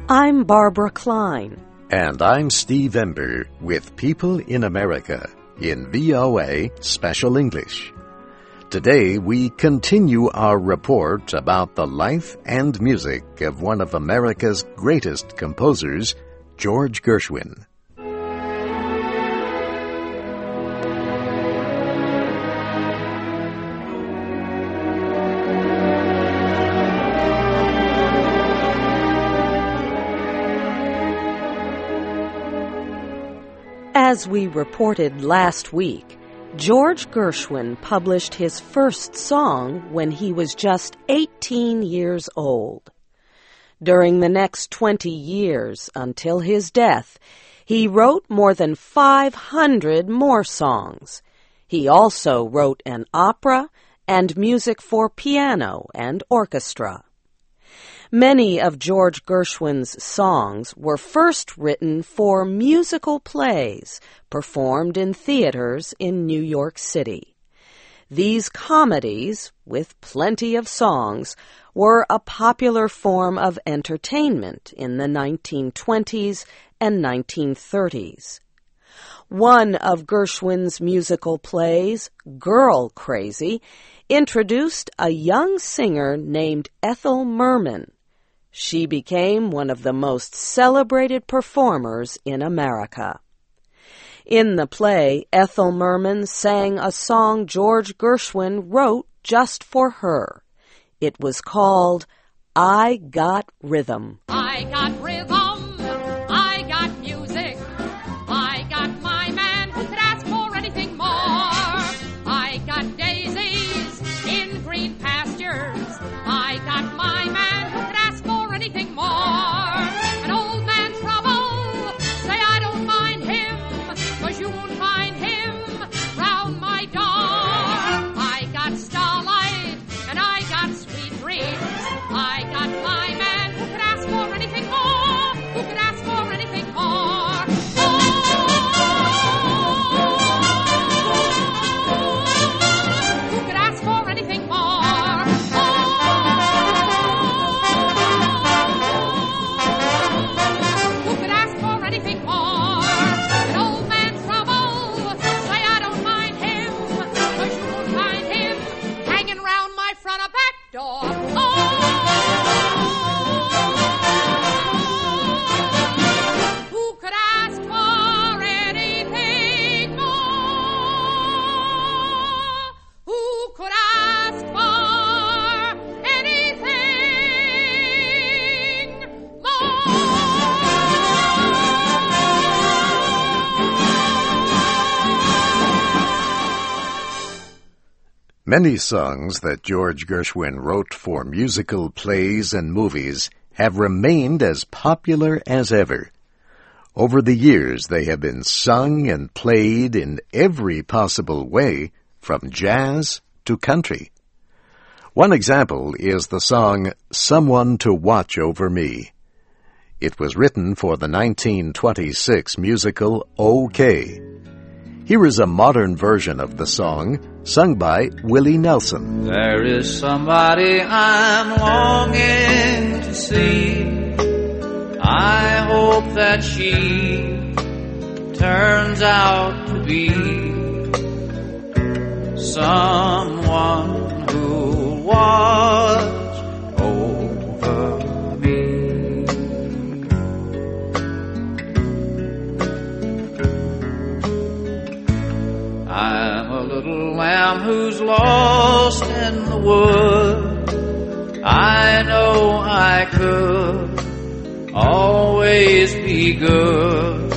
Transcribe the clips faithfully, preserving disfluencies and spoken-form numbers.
I'm Barbara Klein. And I'm Steve Ember with People in America in V O A Special English. Today we continue our report about the life and music of one of America's greatest composers, George Gershwin. As we reported last week, George Gershwin published his first song when he was just eighteen years old. During the next twenty years, until his death, he wrote more than five hundred more songs. He also wrote an opera and music for piano and orchestra. Many of George Gershwin's songs were first written for musical plays performed in theaters in New York City. These comedies, with plenty of songs, were a popular form of entertainment in the nineteen twenties and nineteen thirties. One of Gershwin's musical plays, Girl Crazy, introduced a young singer named Ethel Merman. She became one of the most celebrated performers in America. In the play, Ethel Merman sang a song George Gershwin wrote just for her. It was called I Got Rhythm. I got rhythm, I got music, I got my man who could ask for anything more. I got daisies in green pastures, I got my man who could ask for anything more. An old man trouble, say I don't mind him, 'cause you won't find him round my door. I got starlight and I got sweet dreams, I got my man who could ask for anything more, who could ask for anything more. Oh, who could ask for anything more? Who could ask for anything more? An old man trouble, say I don't mind him, 'cause you won't find him hanging round my front or back door. Oh, who could ask for anything more? Who could ask for anything more? Many songs that George Gershwin wrote for musical plays and movies have remained as popular as ever. Over the years, they have been sung and played in every possible way, from jazz to country. One example is the song Someone to Watch Over Me. It was written for the nineteen twenty-six musical OK. Here is a modern version of the song, sung by Willie Nelson. There is somebody I'm longing to see. I hope that she turns out to be someone who'll watch over me. I'm a little lamb who's lost in the wood. I know I could always be good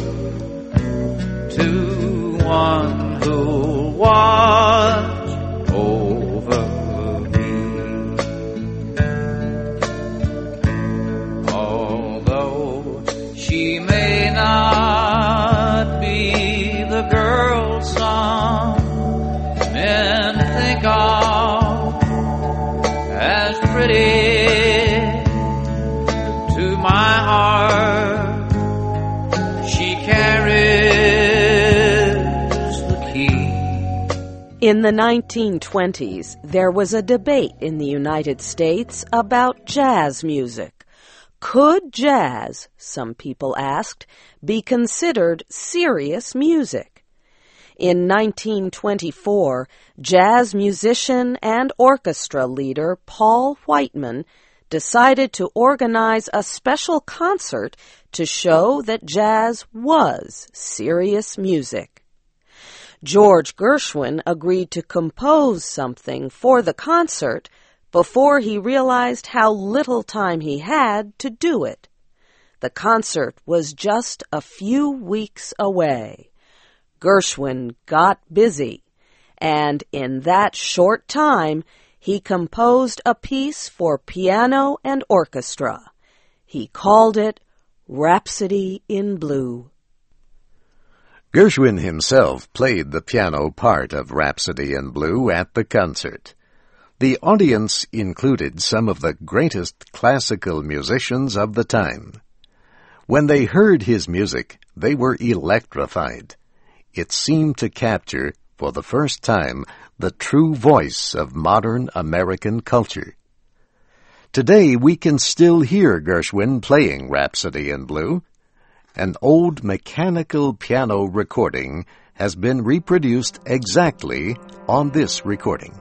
to one who'll watch over me. Although she may not be the girl some men think of as pretty, to my heart she carries the key. In the nineteen twenties, there was a debate in the United States about jazz music. Could jazz, some people asked, be considered serious music? In nineteen twenty-four, jazz musician and orchestra leader Paul Whiteman decided to organize a special concert to show that jazz was serious music. George Gershwin agreed to compose something for the concert before he realized how little time he had to do it. The concert was just a few weeks away. Gershwin got busy, and in that short time, he composed a piece for piano and orchestra. He called it Rhapsody in Blue. Gershwin himself played the piano part of Rhapsody in Blue at the concert. The audience included some of the greatest classical musicians of the time. When they heard his music, they were electrified. It seemed to capture, for the first time, the true voice of modern American culture. Today, we can still hear Gershwin playing Rhapsody in Blue. An old mechanical piano recording has been reproduced exactly on this recording.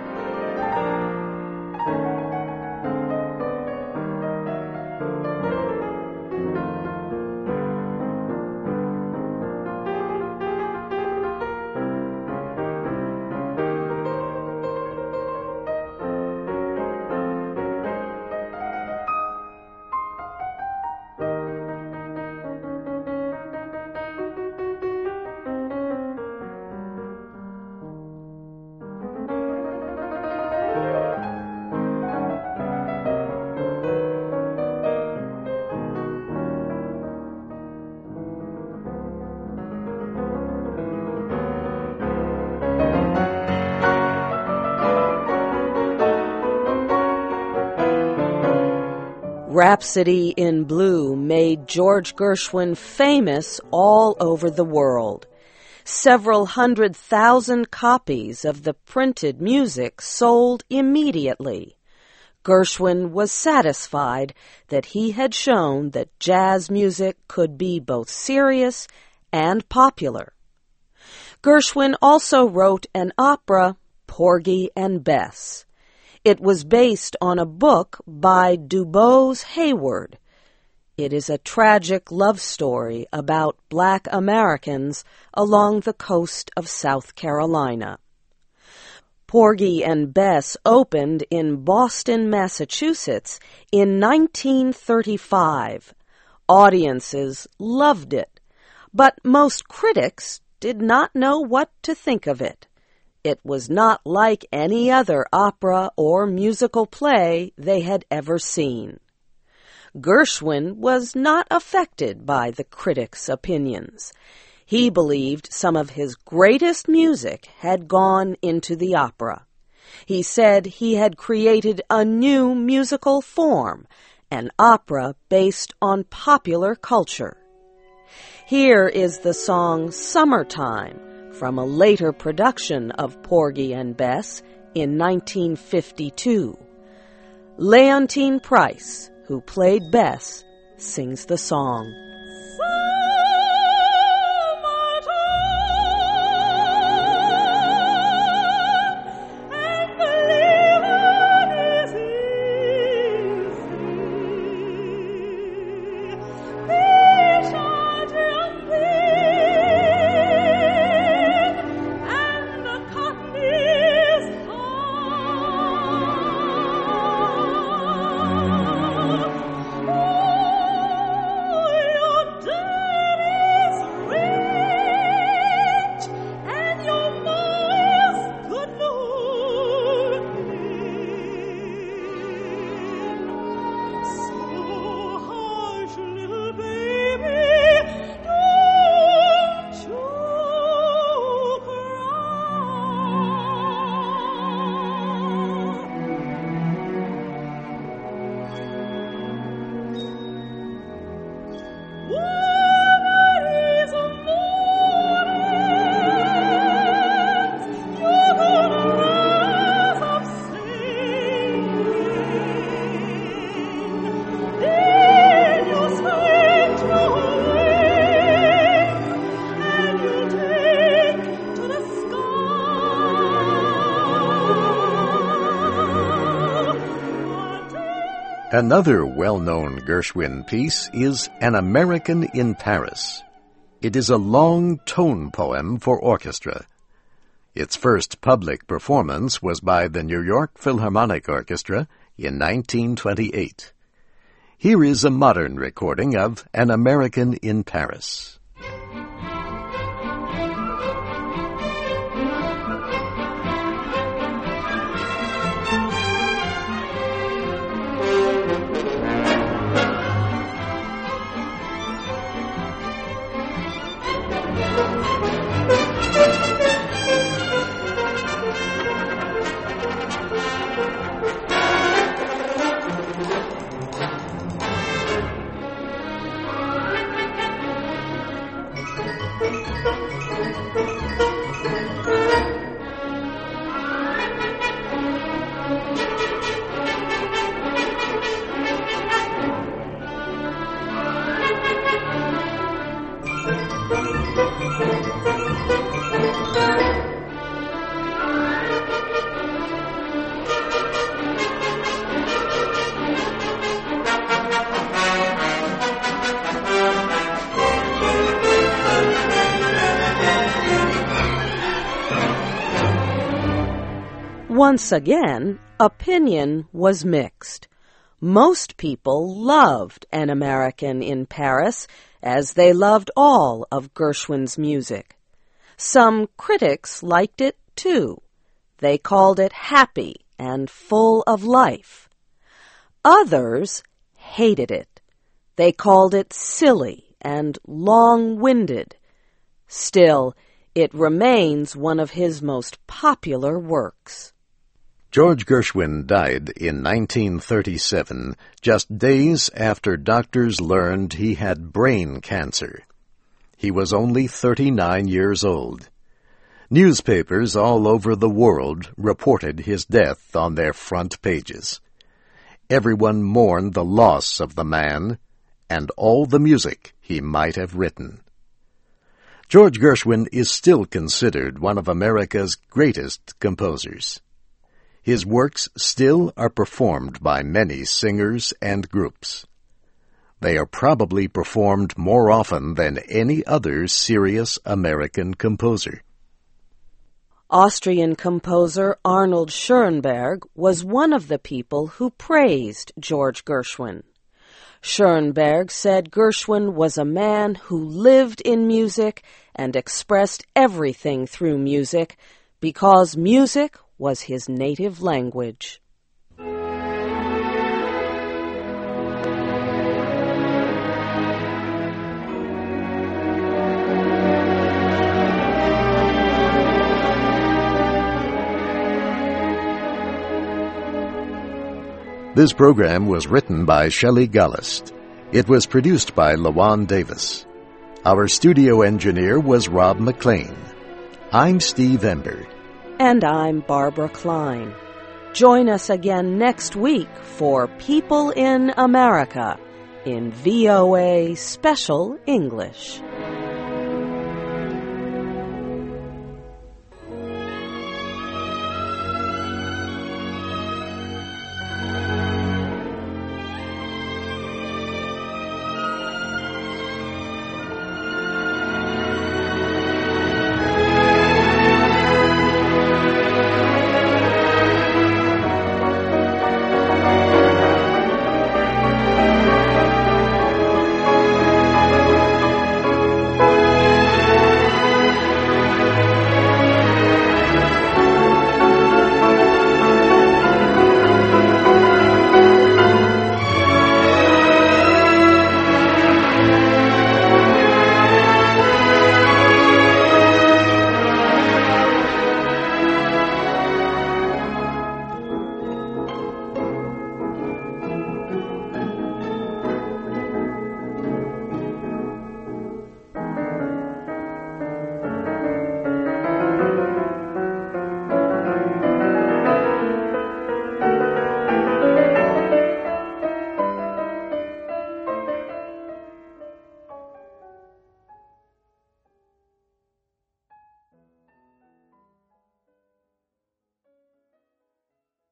Rhapsody in Blue made George Gershwin famous all over the world. Several hundred thousand copies of the printed music sold immediately. Gershwin was satisfied that he had shown that jazz music could be both serious and popular. Gershwin also wrote an opera, Porgy and Bess. It was based on a book by DuBose Hayward. It is a tragic love story about black Americans along the coast of South Carolina. Porgy and Bess opened in Boston, Massachusetts in nineteen thirty-five. Audiences loved it, but most critics did not know what to think of it. It was not like any other opera or musical play they had ever seen. Gershwin was not affected by the critics' opinions. He believed some of his greatest music had gone into the opera. He said he had created a new musical form, an opera based on popular culture. Here is the song Summertime, from a later production of Porgy and Bess in nineteen fifty-two. Leontyne Price, who played Bess, sings the song. Oh, Another well-known Gershwin piece is An American in Paris. It is a long tone poem for orchestra. Its first public performance was by the New York Philharmonic Orchestra in nineteen twenty-eight. Here is a modern recording of An American in Paris. Once again, opinion was mixed. Most people loved An American in Paris, as they loved all of Gershwin's music. Some critics liked it too. They called it happy and full of life. Others hated it. They called it silly and long-winded. Still, it remains one of his most popular works. George Gershwin died in nineteen thirty-seven, just days after doctors learned he had brain cancer. He was only thirty-nine years old. Newspapers all over the world reported his death on their front pages. Everyone mourned the loss of the man and all the music he might have written. George Gershwin is still considered one of America's greatest composers. His works still are performed by many singers and groups. They are probably performed more often than any other serious American composer. Austrian composer Arnold Schoenberg was one of the people who praised George Gershwin. Schoenberg said Gershwin was a man who lived in music and expressed everything through music because music was his native language. This program was written by Shelley Gollust. It was produced by Lawan Davis. Our studio engineer was Rob McLean. I'm Steve Ember. And I'm Barbara Klein. Join us again next week for People in America in V O A Special English.